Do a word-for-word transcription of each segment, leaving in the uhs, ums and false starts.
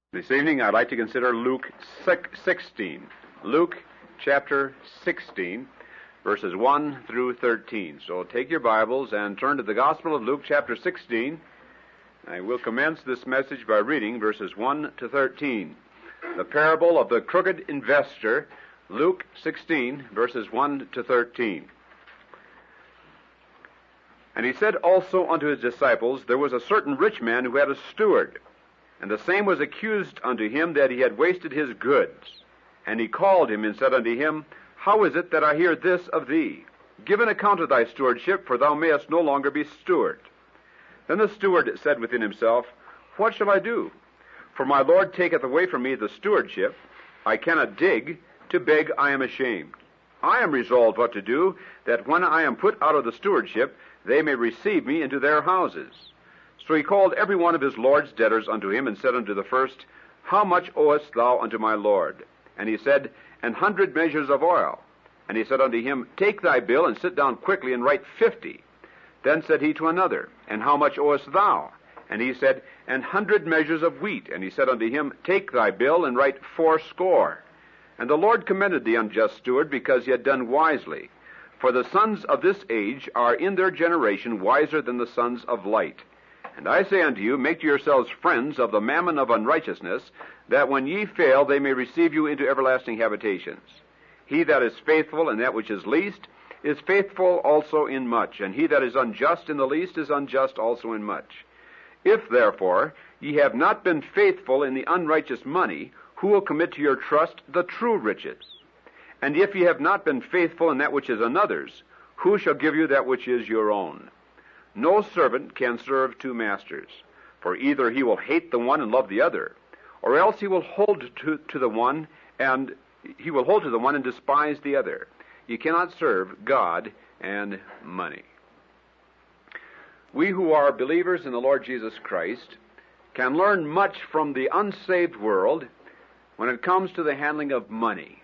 This evening I'd like to consider Luke sixteen. Luke chapter sixteen, verses one through thirteen. So take your Bibles and turn to the Gospel of Luke chapter sixteen. I will commence this message by reading verses one to thirteen. The parable of the crooked investor, Luke sixteen, verses one to thirteen. And he said also unto his disciples, There was a certain rich man who had a steward, and the same was accused unto him that he had wasted his goods. And he called him and said unto him, How is it that I hear this of thee? Give an account of thy stewardship, for thou mayest no longer be steward. Then the steward said within himself, What shall I do? For my Lord taketh away from me the stewardship. I cannot dig, to beg I am ashamed. I am resolved what to do, that when I am put out of the stewardship, they may receive me into their houses. So he called every one of his Lord's debtors unto him, and said unto the first, How much owest thou unto my Lord? And he said, An hundred measures of oil. And he said unto him, Take thy bill, and sit down quickly, and write fifty. Then said he to another, And how much owest thou? And he said, An hundred measures of wheat. And he said unto him, Take thy bill, and write fourscore. And the Lord commended the unjust steward, because he had done wisely. For the sons of this age are in their generation wiser than the sons of light. And I say unto you, make to yourselves friends of the mammon of unrighteousness, that when ye fail they may receive you into everlasting habitations. He that is faithful in that which is least is faithful also in much, and he that is unjust in the least is unjust also in much. If therefore ye have not been faithful in the unrighteous money, who will commit to your trust the true riches? And if ye have not been faithful in that which is another's, who shall give you that which is your own? No servant can serve two masters, for either he will hate the one and love the other, or else he will hold to, to the one and he will hold to the one and despise the other. You cannot serve God and money. We who are believers in the Lord Jesus Christ can learn much from the unsaved world when it comes to the handling of money.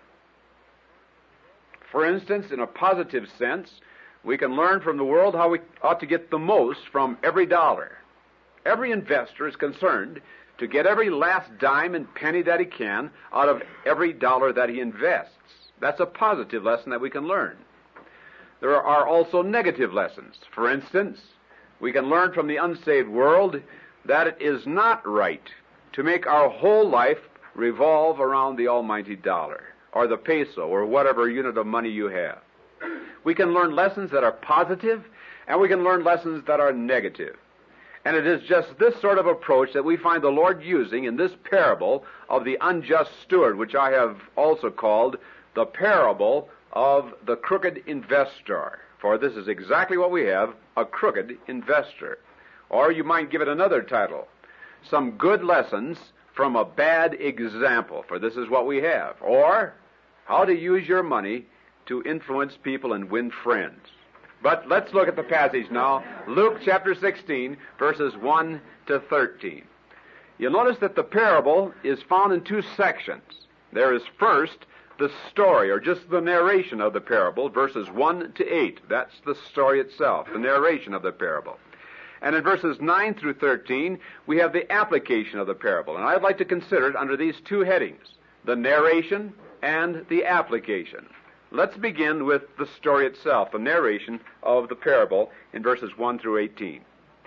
For instance, in a positive sense, we can learn from the world how we ought to get the most from every dollar. Every investor is concerned to get every last dime and penny that he can out of every dollar that he invests. That's a positive lesson that we can learn. There are also negative lessons. For instance, we can learn from the unsaved world that it is not right to make our whole life revolve around the almighty dollar, or the peso, or whatever unit of money you have. We can learn lessons that are positive, and we can learn lessons that are negative. And it is just this sort of approach that we find the Lord using in this parable of the unjust steward, which I have also called the parable of the crooked investor. For this is exactly what we have, a crooked investor. Or you might give it another title, Some Good Lessons from a Bad Example, for this is what we have. Or, How to Use Your Money to Influence People and Win Friends. But let's look at the passage now. Luke chapter sixteen, verses one to thirteen. You'll notice that the parable is found in two sections. There is first the story, or just the narration of the parable, verses one to eight. That's the story itself, the narration of the parable. And in verses nine through thirteen, we have the application of the parable. And I'd like to consider it under these two headings, the narration and the application. Let's begin with the story itself, the narration of the parable in verses one through eighteen.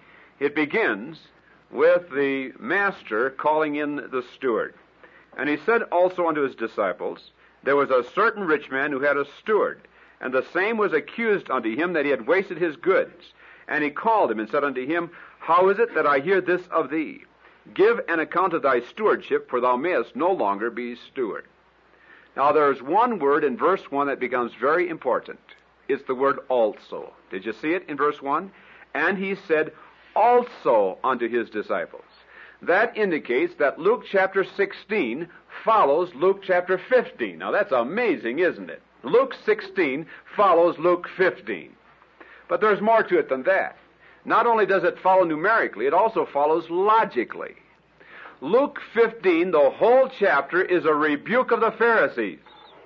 It begins with the master calling in the steward. And he said also unto his disciples, There was a certain rich man who had a steward, and the same was accused unto him that he had wasted his goods. And he called him and said unto him, How is it that I hear this of thee? Give an account of thy stewardship, for thou mayest no longer be steward. Now, there's one word in verse one that becomes very important. It's the word also. Did you see it in verse one? And he said, also unto his disciples. That indicates that Luke chapter sixteen follows Luke chapter fifteen. Now, that's amazing, isn't it? Luke sixteen follows Luke fifteen. But there's more to it than that. Not only does it follow numerically, it also follows logically. Luke fifteen, the whole chapter, is a rebuke of the Pharisees.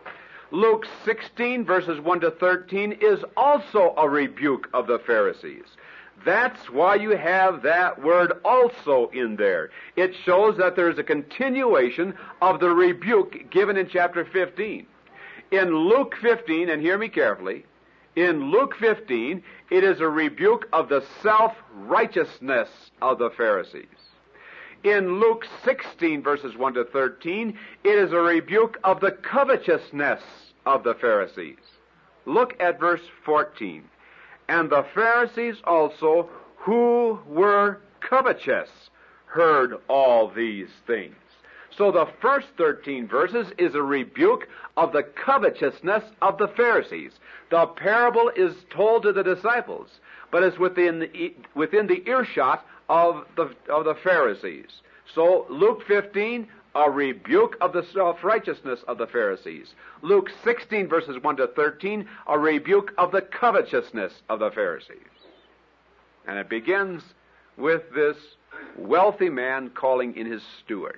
Luke sixteen, verses one to thirteen, is also a rebuke of the Pharisees. That's why you have that word also in there. It shows that there is a continuation of the rebuke given in chapter fifteen. In Luke fifteen, and hear me carefully, in Luke fifteen, it is a rebuke of the self-righteousness of the Pharisees. In Luke sixteen, verses one to thirteen, it is a rebuke of the covetousness of the Pharisees. Look at verse fourteen. And the Pharisees also, who were covetous, heard all these things. So the first thirteen verses is a rebuke of the covetousness of the Pharisees. The parable is told to the disciples, but it's within the, within the earshot of the, of the Pharisees. So Luke fifteen, a rebuke of the self-righteousness of the Pharisees. Luke sixteen, verses one to thirteen, a rebuke of the covetousness of the Pharisees. And it begins with this wealthy man calling in his steward.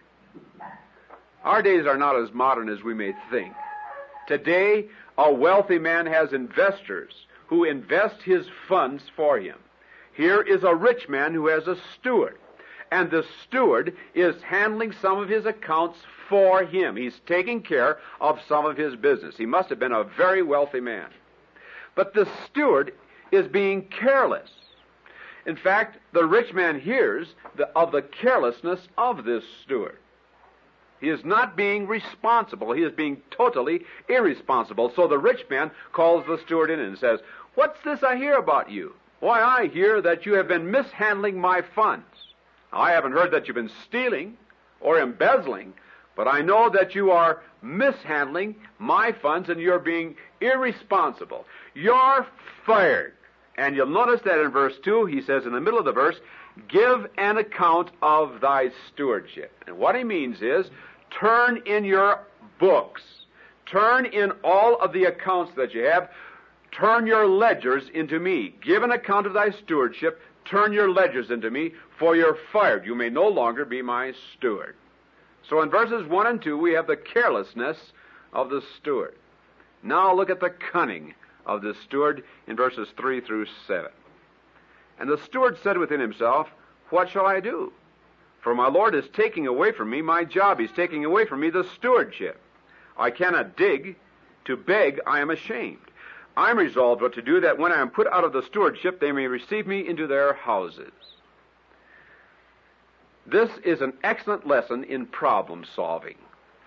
Our days are not as modern as we may think. Today, a wealthy man has investors who invest his funds for him. Here is a rich man who has a steward. And the steward is handling some of his accounts for him. He's taking care of some of his business. He must have been a very wealthy man. But the steward is being careless. In fact, the rich man hears the, of the carelessness of this steward. He is not being responsible. He is being totally irresponsible. So the rich man calls the steward in and says, "What's this I hear about you? Why, I hear that you have been mishandling my funds. I haven't heard that you've been stealing or embezzling, but I know that you are mishandling my funds and you're being irresponsible. You're fired." And you'll notice that in verse two, he says in the middle of the verse, "Give an account of thy stewardship." And what he means is, turn in your books. Turn in all of the accounts that you have. Turn your ledgers into me. Give an account of thy stewardship. Turn your ledgers into me, for you're fired. You may no longer be my steward. So in verses one and two, we have the carelessness of the steward. Now look at the cunning of the steward in verses three through seven. And the steward said within himself, "What shall I do? For my Lord is taking away from me my job. He's taking away from me the stewardship. I cannot dig. To beg I am ashamed. I'm resolved what to do, that when I am put out of the stewardship, they may receive me into their houses." This is an excellent lesson in problem solving.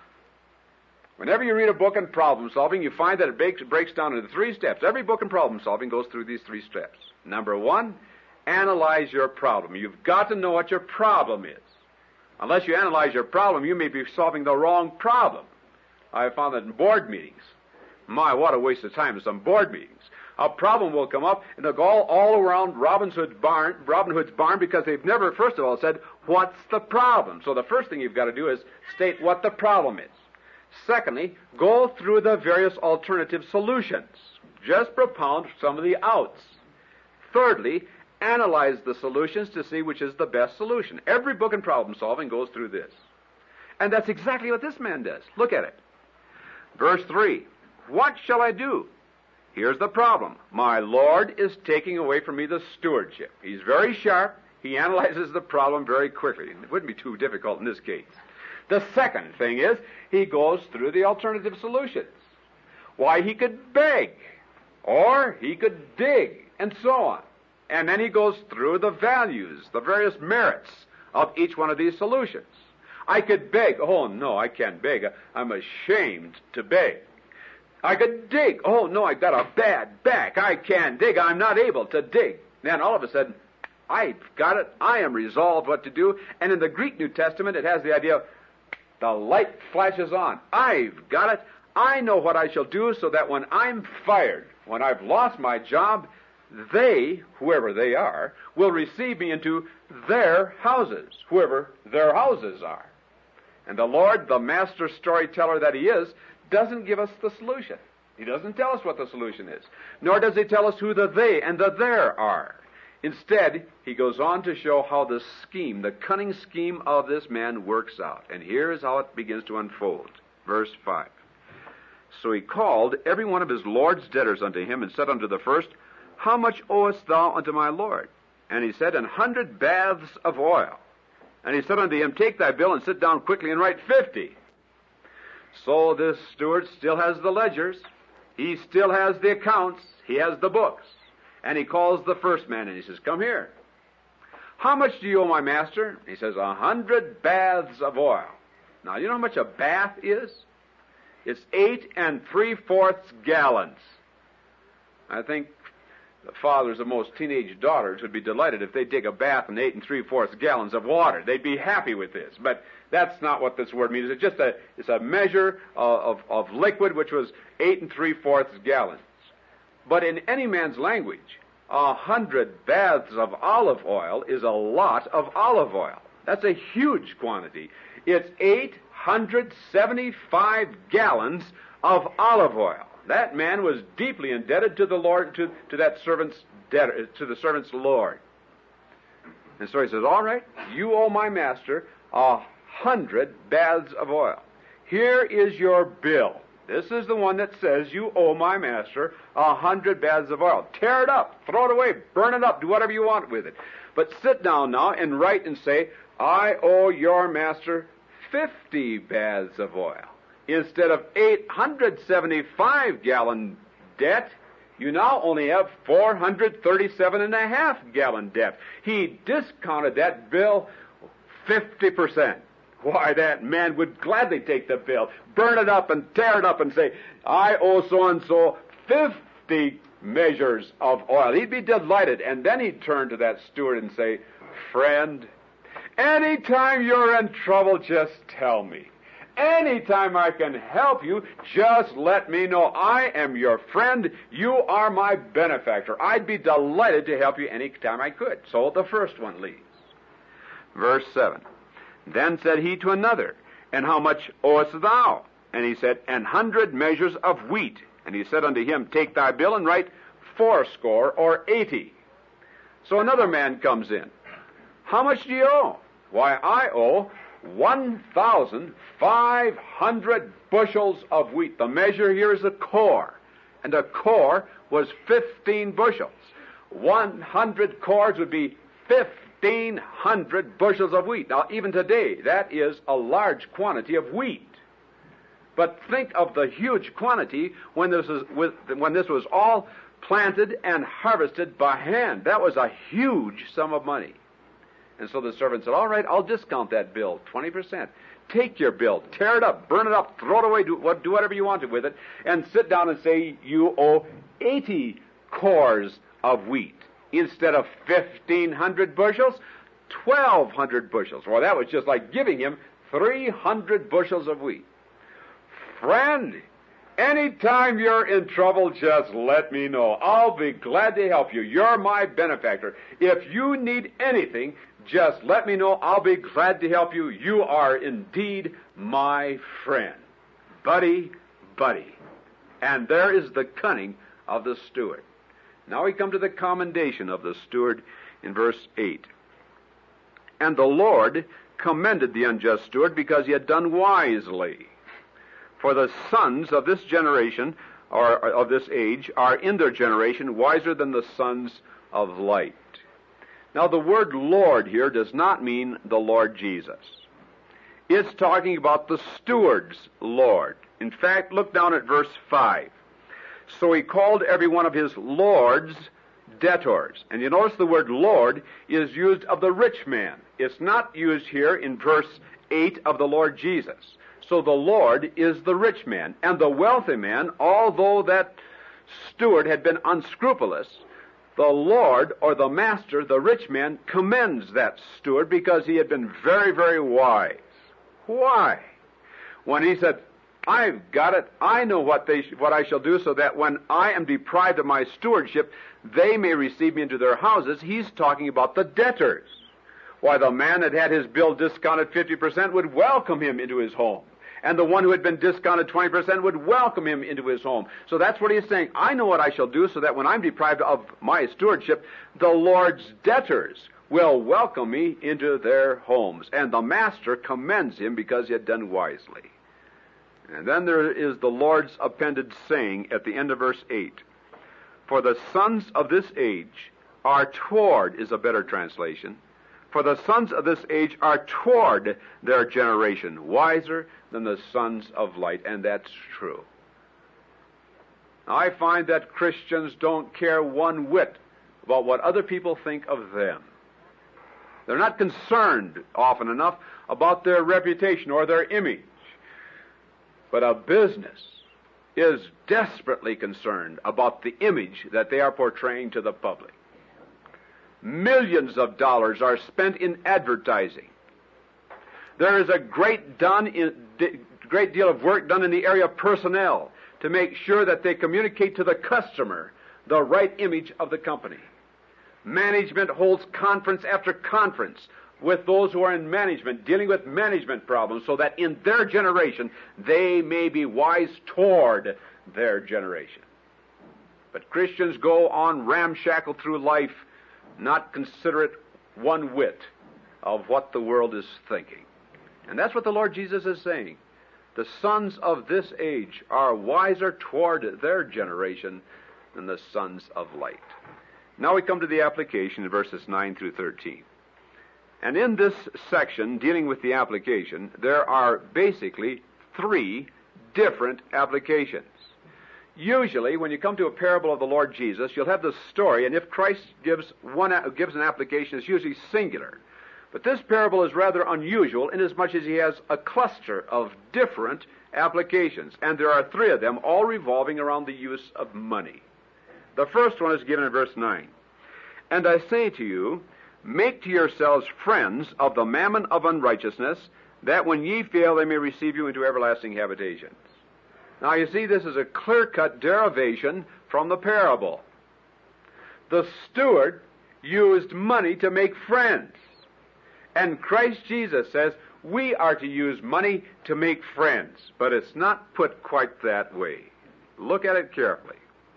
Whenever you read a book on problem solving, you find that it breaks, breaks down into three steps. Every book on problem solving goes through these three steps. Number one, analyze your problem. You've got to know what your problem is. Unless you analyze your problem, you may be solving the wrong problem. I have found that in board meetings. My, what a waste of time in some board meetings. A problem will come up, and they'll go all, all around Robin Hood's barn, Robin Hood's barn because they've never, first of all, said, what's the problem? So the first thing you've got to do is state what the problem is. Secondly, go through the various alternative solutions. Just propound some of the outs. Thirdly, analyze the solutions to see which is the best solution. Every book in problem solving goes through this. And that's exactly what this man does. Look at it. Verse three. What shall I do? Here's the problem. My Lord is taking away from me the stewardship. He's very sharp. He analyzes the problem very quickly. It wouldn't be too difficult in this case. The second thing is, he goes through the alternative solutions. Why, he could beg, or he could dig, and so on. And then he goes through the values, the various merits of each one of these solutions. I could beg. Oh, no, I can't beg. I'm ashamed to beg. I could dig. Oh, no, I got a bad back. I can't dig. I'm not able to dig. Then all of a sudden, I've got it. I am resolved what to do. And in the Greek New Testament, it has the idea of the light flashes on. I've got it. I know what I shall do so that when I'm fired, when I've lost my job, they, whoever they are, will receive me into their houses, whoever their houses are. And the Lord, the master storyteller that he is, doesn't give us the solution. He doesn't tell us what the solution is. Nor does he tell us who the they and the there are. Instead, he goes on to show how the scheme, the cunning scheme of this man works out. And here's how it begins to unfold. Verse five. So he called every one of his Lord's debtors unto him, and said unto the first, How much owest thou unto my Lord? And he said, An hundred baths of oil. And he said unto him, Take thy bill and sit down quickly and write fifty. So this steward still has the ledgers. He still has the accounts. He has the books. And he calls the first man and he says, Come here. How much do you owe my master? He says, A hundred baths of oil. Now, you know how much a bath is? It's eight and three-fourths gallons. I think the fathers of most teenage daughters would be delighted if they'd take a bath in eight and three-fourths gallons of water. They'd be happy with this. But that's not what this word means. It's just a, it's a measure of, of, of liquid which was eight and three-fourths gallons. But in any man's language, a hundred baths of olive oil is a lot of olive oil. That's a huge quantity. It's eight hundred seventy-five gallons of olive oil. That man was deeply indebted to the Lord, to, to that servant's debtor, to the servant's Lord. And so he says, All right, you owe my master a hundred baths of oil. Here is your bill. This is the one that says you owe my master a hundred baths of oil. Tear it up, throw it away, burn it up, do whatever you want with it. But sit down now and write and say, I owe your master fifty baths of oil. Instead of eight hundred seventy-five gallon debt, you now only have four hundred thirty-seven and a half gallon debt. He discounted that bill fifty percent. Why, that man would gladly take the bill, burn it up and tear it up and say, I owe so-and-so fifty measures of oil. He'd be delighted. And then he'd turn to that steward and say, Friend, anytime you're in trouble, just tell me. Anytime I can help you, just let me know. I am your friend. You are my benefactor. I'd be delighted to help you any time I could. So the first one leaves. Verse seven. Then said he to another, And how much owest thou? And he said, An hundred measures of wheat. And he said unto him, Take thy bill and write fourscore or eighty. So another man comes in. How much do you owe? Why, I owe one thousand five hundred bushels of wheat. The measure here is a core, and a core was fifteen bushels. One hundred cores would be fifteen hundred bushels of wheat. Now, even today, that is a large quantity of wheat. But think of the huge quantity when this was, when this was all planted and harvested by hand. That was a huge sum of money. And so the servant said, All right, I'll discount that bill, twenty percent. Take your bill, tear it up, burn it up, throw it away, do, what, do whatever you want to with it, and sit down and say you owe eighty cores of wheat. Instead of fifteen hundred bushels, twelve hundred bushels. Well, that was just like giving him three hundred bushels of wheat. Friend, anytime you're in trouble, just let me know. I'll be glad to help you. You're my benefactor. If you need anything, just let me know. I'll be glad to help you. You are indeed my friend. Buddy, buddy. And there is the cunning of the steward. Now we come to the commendation of the steward in verse eight. And the Lord commended the unjust steward because he had done wisely. For the sons of this generation, or of this age, are in their generation wiser than the sons of light. Now the word Lord here does not mean the Lord Jesus. It's talking about the steward's Lord. In fact, look down at verse five. So he called every one of his lords debtors. And you notice the word Lord is used of the rich man. It's not used here in verse eight of the Lord Jesus. So the Lord is the rich man. And the wealthy man, although that steward had been unscrupulous, the Lord, or the master, the rich man, commends that steward because he had been very, very wise. Why? When he said, I've got it, I know what they sh- what I shall do so that when I am deprived of my stewardship, they may receive me into their houses, he's talking about the debtors. Why, the man that had his bill discounted fifty percent would welcome him into his home. And the one who had been discounted twenty percent would welcome him into his home. So that's what he's saying. I know what I shall do so that when I'm deprived of my stewardship, the Lord's debtors will welcome me into their homes. And the master commends him because he had done wisely. And then there is the Lord's appended saying at the end of verse eight. For the sons of this age are toward is a better translation. For the sons of this age are toward their generation wiser than the sons of light. And that's true. I find that Christians don't care one whit about what other people think of them. They're not concerned often enough about their reputation or their image. But a business is desperately concerned about the image that they are portraying to the public. Millions of dollars are spent in advertising. There is a great, done in, great deal of work done in the area of personnel to make sure that they communicate to the customer the right image of the company. Management holds conference after conference with those who are in management, dealing with management problems, so that in their generation they may be wise toward their generation. But Christians go on ramshackle through life, not considerate one whit of what the world is thinking. And that's what the Lord Jesus is saying. The sons of this age are wiser toward their generation than the sons of light. Now we come to the application in verses nine through thirteen. And in this section, dealing with the application, there are basically three different applications. Usually, when you come to a parable of the Lord Jesus, you'll have the story, and if Christ gives one gives an application, it's usually singular. But this parable is rather unusual inasmuch as he has a cluster of different applications, and there are three of them, all revolving around the use of money. The first one is given in verse nine. And I say to you, make to yourselves friends of the mammon of unrighteousness, that when ye fail they may receive you into everlasting habitations. Now you see, this is a clear-cut derivation from the parable. The steward used money to make friends. And Christ Jesus says we are to use money to make friends. But it's not put quite that way. Look at it carefully.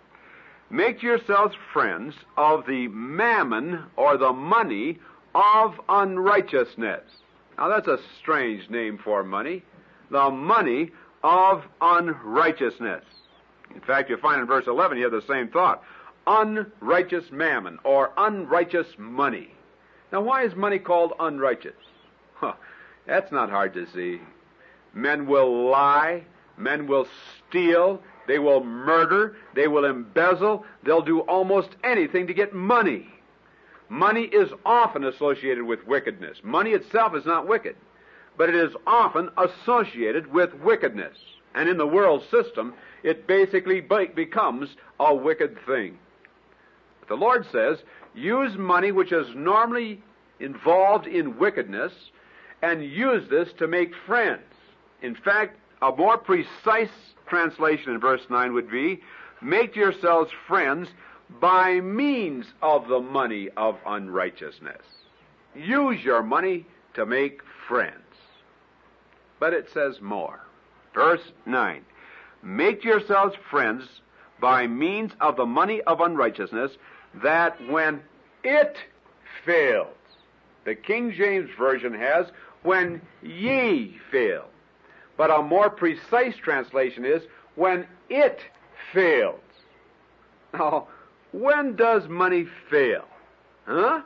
Make yourselves friends of the mammon, or the money, of unrighteousness. Now that's a strange name for money. The money of unrighteousness. In fact, you find in verse eleven you have the same thought. Unrighteous mammon, or unrighteous money. Now why is money called unrighteous? Huh, that's not hard to see. Men will lie. Men will steal. They will murder, they will embezzle, they'll do almost anything to get money. Money is often associated with wickedness. Money itself is not wicked, but it is often associated with wickedness. And in the world system, it basically be- becomes a wicked thing. But the Lord says, use money which is normally involved in wickedness, and use this to make friends. In fact, a more precise translation in verse nine would be, make yourselves friends by means of the money of unrighteousness. Use your money to make friends. But it says more. Verse nine, make yourselves friends by means of the money of unrighteousness, that when it fails, the King James Version has, when ye fail. But a more precise translation is, when it fails. Now, when does money fail? Huh?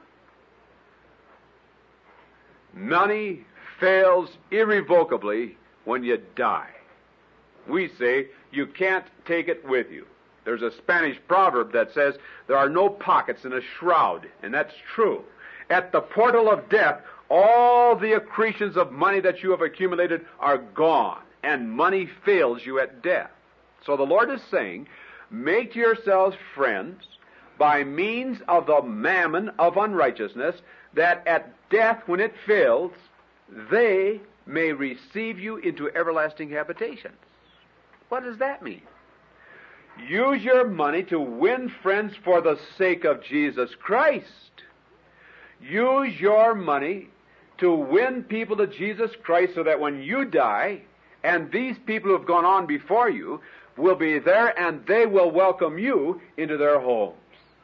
Money fails irrevocably when you die. We say, you can't take it with you. There's a Spanish proverb that says, there are no pockets in a shroud, and that's true. At the portal of death, all the accretions of money that you have accumulated are gone, and money fails you at death. So the Lord is saying, make yourselves friends by means of the mammon of unrighteousness, that at death, when it fails, they may receive you into everlasting habitations. What does that mean? Use your money to win friends for the sake of Jesus Christ. Use your money to win people to Jesus Christ, so that when you die, and these people who have gone on before you will be there, and they will welcome you into their homes.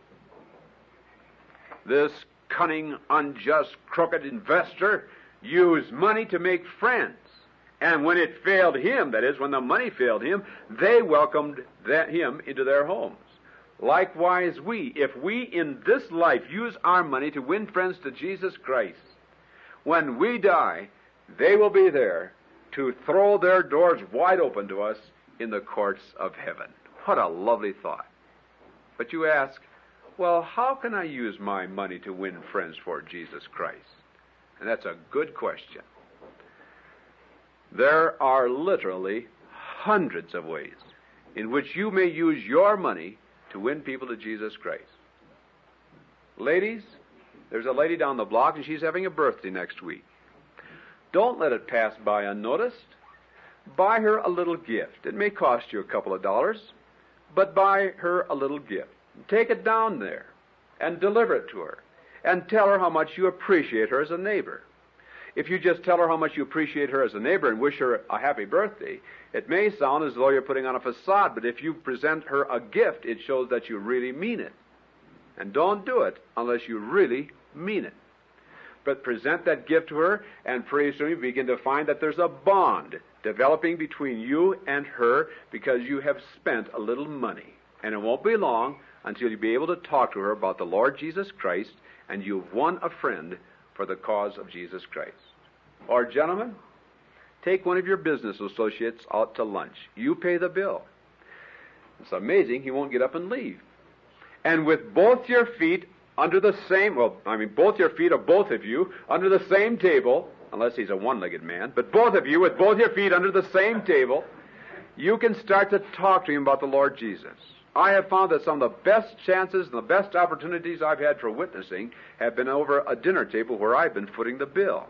This cunning, unjust, crooked investor used money to make friends. And when it failed him, that is, when the money failed him, they welcomed that, him into their homes. Likewise we, if we in this life use our money to win friends to Jesus Christ, when we die, they will be there to throw their doors wide open to us in the courts of heaven. What a lovely thought. But you ask, well, how can I use my money to win friends for Jesus Christ? And that's a good question. There are literally hundreds of ways in which you may use your money to win people to Jesus Christ. Ladies, there's a lady down the block and she's having a birthday next week. Don't let it pass by unnoticed. Buy her a little gift. It may cost you a couple of dollars, but buy her a little gift. Take it down there and deliver it to her and tell her how much you appreciate her as a neighbor. If you just tell her how much you appreciate her as a neighbor and wish her a happy birthday, it may sound as though you're putting on a facade, but if you present her a gift, it shows that you really mean it. And don't do it unless you really mean it. But present that gift to her, and pretty soon you begin to find that there's a bond developing between you and her because you have spent a little money. And it won't be long until you'll be able to talk to her about the Lord Jesus Christ, and you've won a friend for the cause of Jesus Christ. Or, gentlemen, take one of your business associates out to lunch. You pay the bill. It's amazing he won't get up and leave. And with both your feet under the same, well, I mean, both your feet of both of you under the same table, unless he's a one-legged man, but both of you with both your feet under the same table, you can start to talk to him about the Lord Jesus. I have found that some of the best chances and the best opportunities I've had for witnessing have been over a dinner table where I've been footing the bill.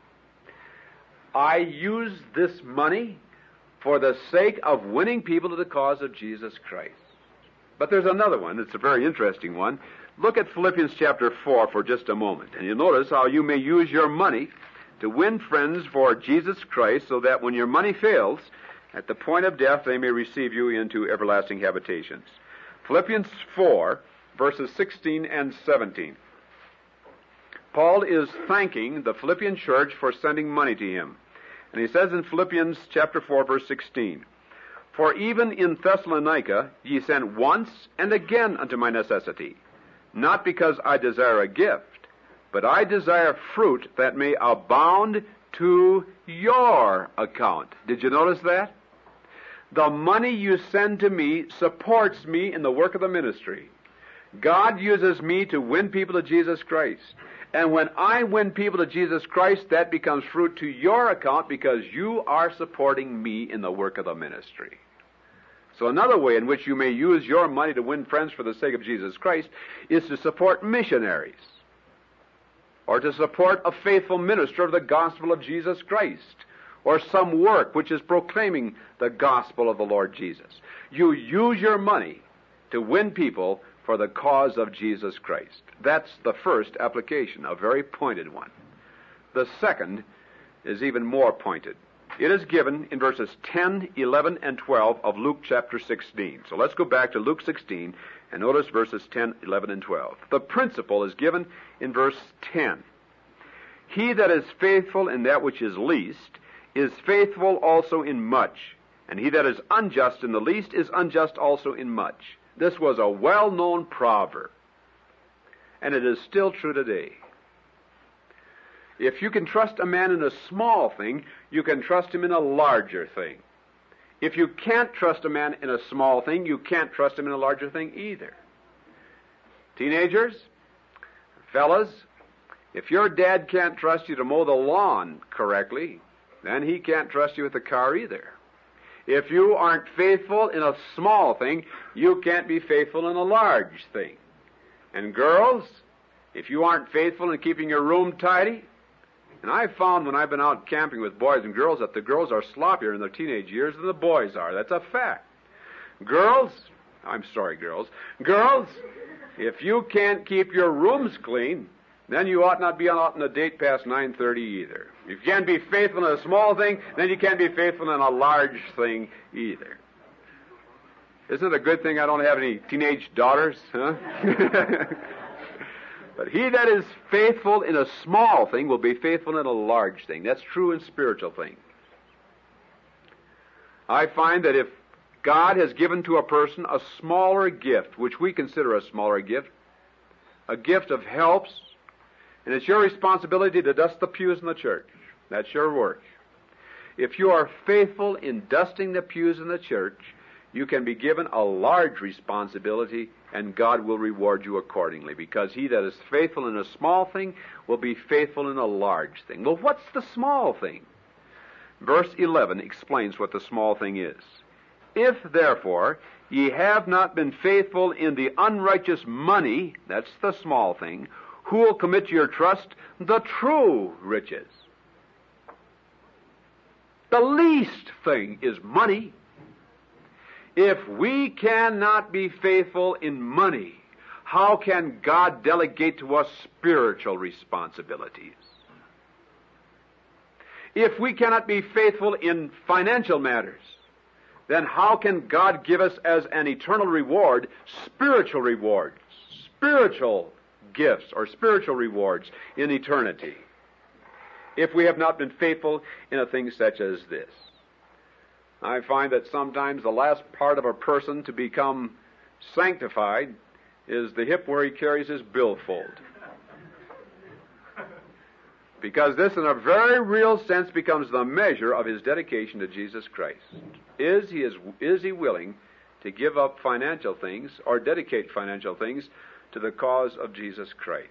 I use this money for the sake of winning people to the cause of Jesus Christ. But there's another one. It's a very interesting one. Look at Philippians chapter four for just a moment, and you'll notice how you may use your money to win friends for Jesus Christ so that when your money fails, at the point of death, they may receive you into everlasting habitations. Philippians four, verses sixteen and seventeen. Paul is thanking the Philippian church for sending money to him. And he says in Philippians chapter four, verse sixteen, "For even in Thessalonica ye sent once and again unto my necessity, not because I desire a gift, but I desire fruit that may abound to your account." Did you notice that? The money you send to me supports me in the work of the ministry. God uses me to win people to Jesus Christ. And when I win people to Jesus Christ, that becomes fruit to your account because you are supporting me in the work of the ministry. So another way in which you may use your money to win friends for the sake of Jesus Christ is to support missionaries or to support a faithful minister of the gospel of Jesus Christ, or some work which is proclaiming the gospel of the Lord Jesus. You use your money to win people for the cause of Jesus Christ. That's the first application, a very pointed one. The second is even more pointed. It is given in verses ten, eleven, and twelve of Luke chapter sixteen. So let's go back to Luke sixteen and notice verses ten, eleven, and twelve. The principle is given in verse ten. "He that is faithful in that which is least is faithful also in much, and he that is unjust in the least is unjust also in much." This was a well-known proverb, and it is still true today. If you can trust a man in a small thing, you can trust him in a larger thing. If you can't trust a man in a small thing, you can't trust him in a larger thing either. Teenagers, fellas, if your dad can't trust you to mow the lawn correctly, then he can't trust you with the car either. If you aren't faithful in a small thing, you can't be faithful in a large thing. And girls, if you aren't faithful in keeping your room tidy, and I've found when I've been out camping with boys and girls that the girls are sloppier in their teenage years than the boys are. That's a fact. Girls, I'm sorry, girls. Girls, if you can't keep your rooms clean, then you ought not be out on a date past nine thirty either. If you can't be faithful in a small thing, then you can't be faithful in a large thing either. Isn't it a good thing I don't have any teenage daughters? Huh? But he that is faithful in a small thing will be faithful in a large thing. That's true in spiritual things. I find that if God has given to a person a smaller gift, which we consider a smaller gift, a gift of helps, and it's your responsibility to dust the pews in the church. That's your work. If you are faithful in dusting the pews in the church, you can be given a large responsibility, and God will reward you accordingly, because he that is faithful in a small thing will be faithful in a large thing. Well, what's the small thing? Verse eleven explains what the small thing is. If, therefore, ye have not been faithful in the unrighteous money, that's the small thing, who will commit to your trust the true riches? The least thing is money. If we cannot be faithful in money, how can God delegate to us spiritual responsibilities? If we cannot be faithful in financial matters, then how can God give us as an eternal reward spiritual rewards, spiritual gifts or spiritual rewards in eternity, if we have not been faithful in a thing such as this? I find that sometimes the last part of a person to become sanctified is the hip where he carries his billfold. Because this, in a very real sense, becomes the measure of his dedication to Jesus Christ. Is he, is, is he willing to give up financial things or dedicate financial things to the cause of Jesus Christ?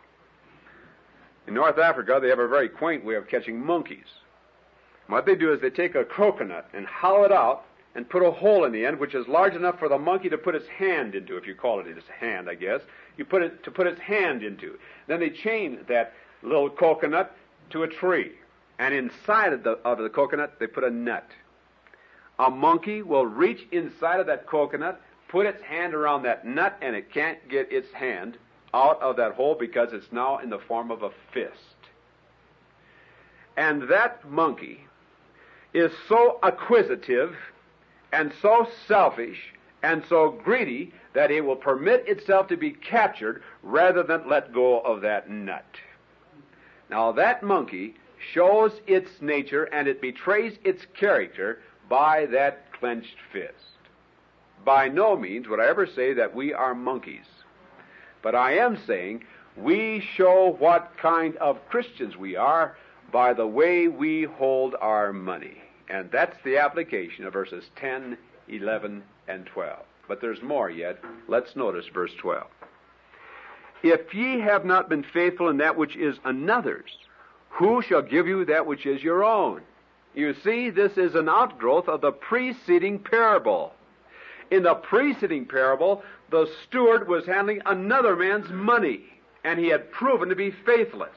In North Africa, they have a very quaint way of catching monkeys. What they do is they take a coconut and hollow it out and put a hole in the end, which is large enough for the monkey to put its hand into, if you call it its hand, I guess. You put it to put its hand into. Then they chain that little coconut to a tree, and inside of the, of the coconut they put a nut. A monkey will reach inside of that coconut, put its hand around that nut, and it can't get its hand out of that hole because it's now in the form of a fist. And that monkey is so acquisitive and so selfish and so greedy that it will permit itself to be captured rather than let go of that nut. Now that monkey shows its nature and it betrays its character by that clenched fist. By no means would I ever say that we are monkeys, but I am saying we show what kind of Christians we are by the way we hold our money. And that's the application of verses ten, eleven, and twelve. But there's more yet. Let's notice verse twelve. If ye have not been faithful in that which is another's, who shall give you that which is your own? You see, this is an outgrowth of the preceding parable. In the preceding parable, the steward was handling another man's money, and he had proven to be faithless.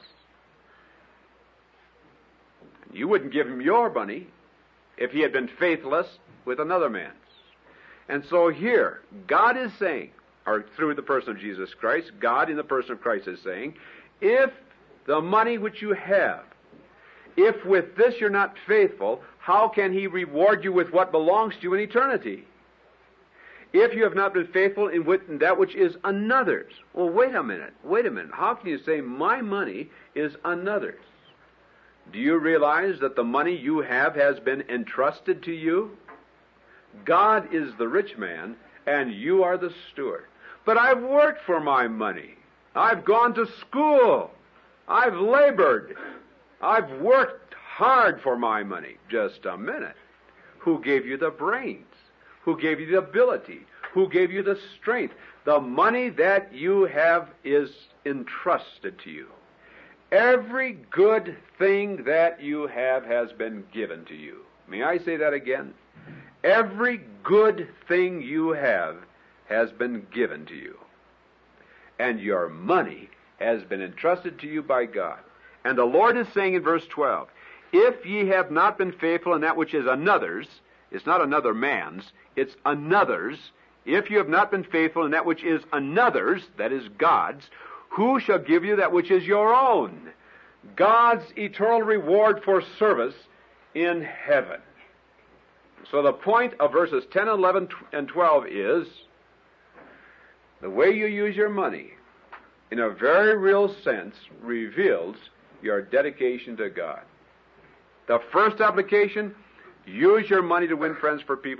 You wouldn't give him your money if he had been faithless with another man's. And so here, God is saying, or through the person of Jesus Christ, God in the person of Christ is saying, if the money which you have, if with this you're not faithful, how can he reward you with what belongs to you in eternity? If you have not been faithful in that which is another's. Well, wait a minute, wait a minute. How can you say my money is another's? Do you realize that the money you have has been entrusted to you? God is the rich man, and you are the steward. But I've worked for my money. I've gone to school. I've labored. I've worked hard for my money. Just a minute. Who gave you the brains? Who gave you the ability? Who gave you the strength? The money that you have is entrusted to you. Every good thing that you have has been given to you. May I say that again? Every good thing you have has been given to you. And your money has been entrusted to you by God. And the Lord is saying in verse twelve, if ye have not been faithful in that which is another's, it's not another man's, it's another's. If you have not been faithful in that which is another's, that is God's, who shall give you that which is your own? God's eternal reward for service in heaven. So the point of verses ten, eleven, and twelve is the way you use your money, in a very real sense, reveals your dedication to God. The first application, use your money to win friends for people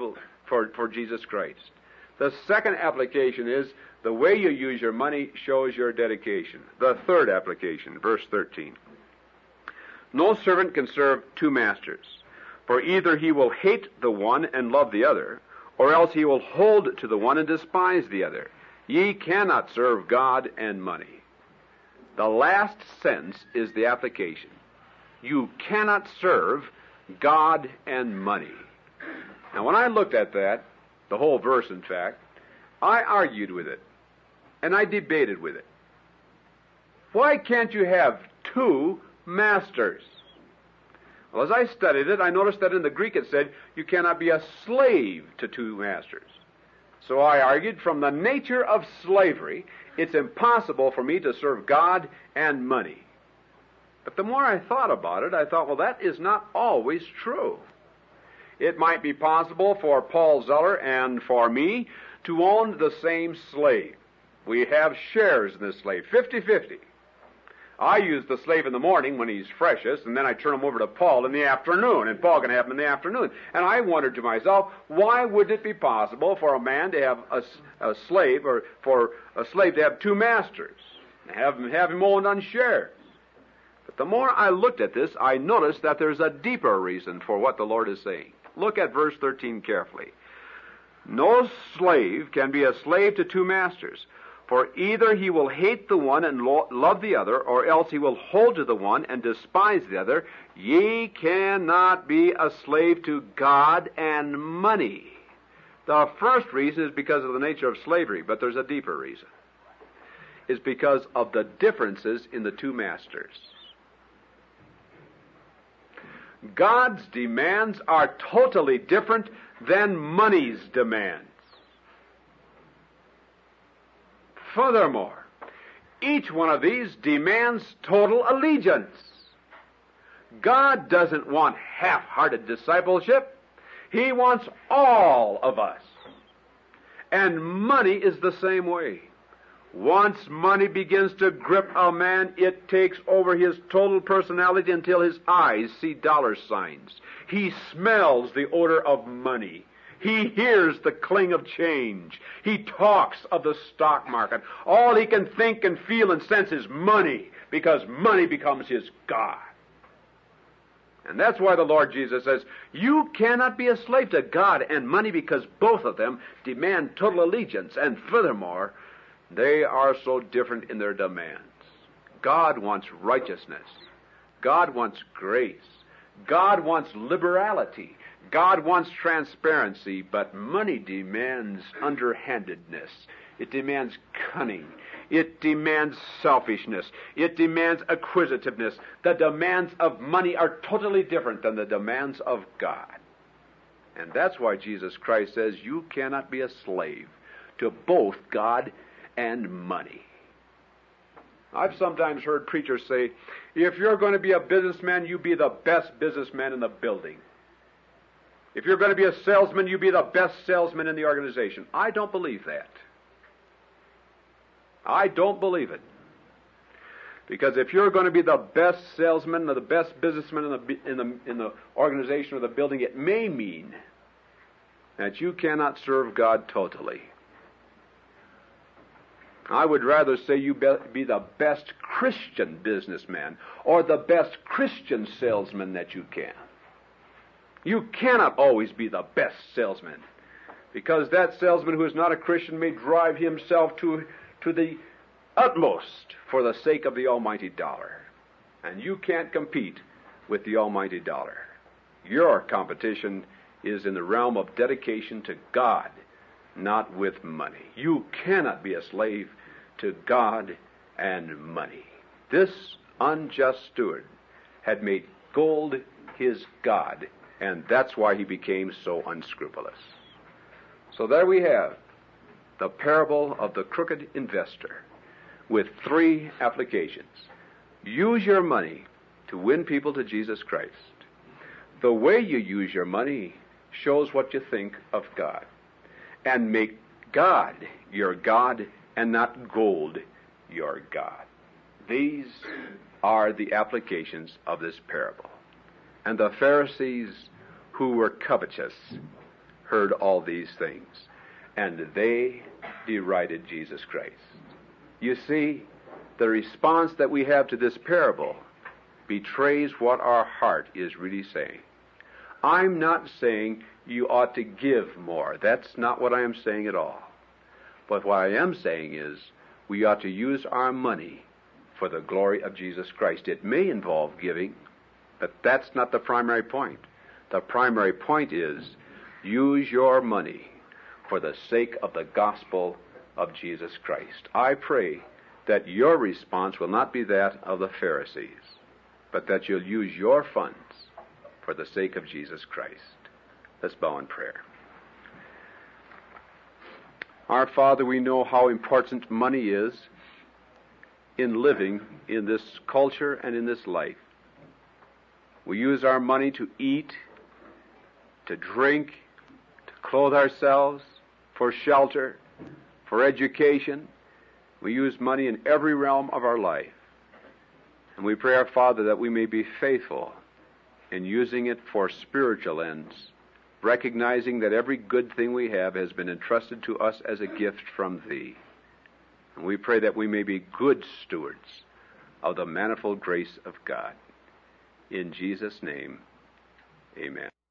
for, for Jesus Christ. The second application is the way you use your money shows your dedication. The third application, verse thirteen. No servant can serve two masters, for either he will hate the one and love the other, or else he will hold to the one and despise the other. Ye cannot serve God and money. The last sentence is the application. You cannot serve God and money. Now, when I looked at that, the whole verse, in fact, I argued with it, and I debated with it. Why can't you have two masters? Well, as I studied it, I noticed that in the Greek it said you cannot be a slave to two masters. So I argued from the nature of slavery, it's impossible for me to serve God and money. But the more I thought about it, I thought, well, that is not always true. It might be possible for Paul Zeller and for me to own the same slave. We have shares in this slave, fifty-fifty. I use the slave in the morning when he's freshest, and then I turn him over to Paul in the afternoon, and Paul can have him in the afternoon. And I wondered to myself, why would it be possible for a man to have a, a slave, or for a slave to have two masters, and have him, have him owned on shares? But the more I looked at this, I noticed that there's a deeper reason for what the Lord is saying. Look at verse thirteen carefully. No slave can be a slave to two masters, for either he will hate the one and lo- love the other, or else he will hold to the one and despise the other. Ye cannot be a slave to God and money. The first reason is because of the nature of slavery, but there's a deeper reason. It's because of the differences in the two masters. God's demands are totally different than money's demands. Furthermore, each one of these demands total allegiance. God doesn't want half-hearted discipleship. He wants all of us. And money is the same way. Once money begins to grip a man, it takes over his total personality until his eyes see dollar signs. He smells the odor of money. He hears the cling of change. He talks of the stock market. All he can think and feel and sense is money, because money becomes his God. And that's why the Lord Jesus says, you cannot be a slave to God and money, because both of them demand total allegiance. And furthermore, they are so different in their demands. God wants righteousness. God wants grace. God wants liberality. God wants transparency, but money demands underhandedness. It demands cunning. It demands selfishness. It demands acquisitiveness. The demands of money are totally different than the demands of God. And that's why Jesus Christ says you cannot be a slave to both God and money. I've sometimes heard preachers say, if you're going to be a businessman, you be the best businessman in the building. If you're going to be a salesman, you be the best salesman in the organization. I don't believe that. I don't believe it. Because if you're going to be the best salesman or the best businessman in the, in the, in the organization or the building, it may mean that you cannot serve God totally. I would rather say you be the best Christian businessman or the best Christian salesman that you can. You cannot always be the best salesman, because that salesman who is not a Christian may drive himself to, to the utmost for the sake of the almighty dollar. And you can't compete with the almighty dollar. Your competition is in the realm of dedication to God, not with money. You cannot be a slave to God and money. This unjust steward had made gold his God, and that's why he became so unscrupulous. So there we have the parable of the crooked investor with three applications. Use your money to win people to Jesus Christ. The way you use your money shows what you think of God. And make God your God and not gold your God. These are the applications of this parable. And the Pharisees, who were covetous, heard all these things, and they derided Jesus Christ. You see, the response that we have to this parable betrays what our heart is really saying. I'm not saying you ought to give more. That's not what I am saying at all. But what I am saying is we ought to use our money for the glory of Jesus Christ. It may involve giving, but that's not the primary point. The primary point is use your money for the sake of the gospel of Jesus Christ. I pray that your response will not be that of the Pharisees, but that you'll use your funds for the sake of Jesus Christ. Let's bow in prayer. Our Father, we know how important money is in living in this culture and in this life. We use our money to eat, to drink, to clothe ourselves, for shelter, for education. We use money in every realm of our life. And we pray, our Father, that we may be faithful in using it for spiritual ends, recognizing that every good thing we have has been entrusted to us as a gift from Thee. And we pray that we may be good stewards of the manifold grace of God. In Jesus' name, amen.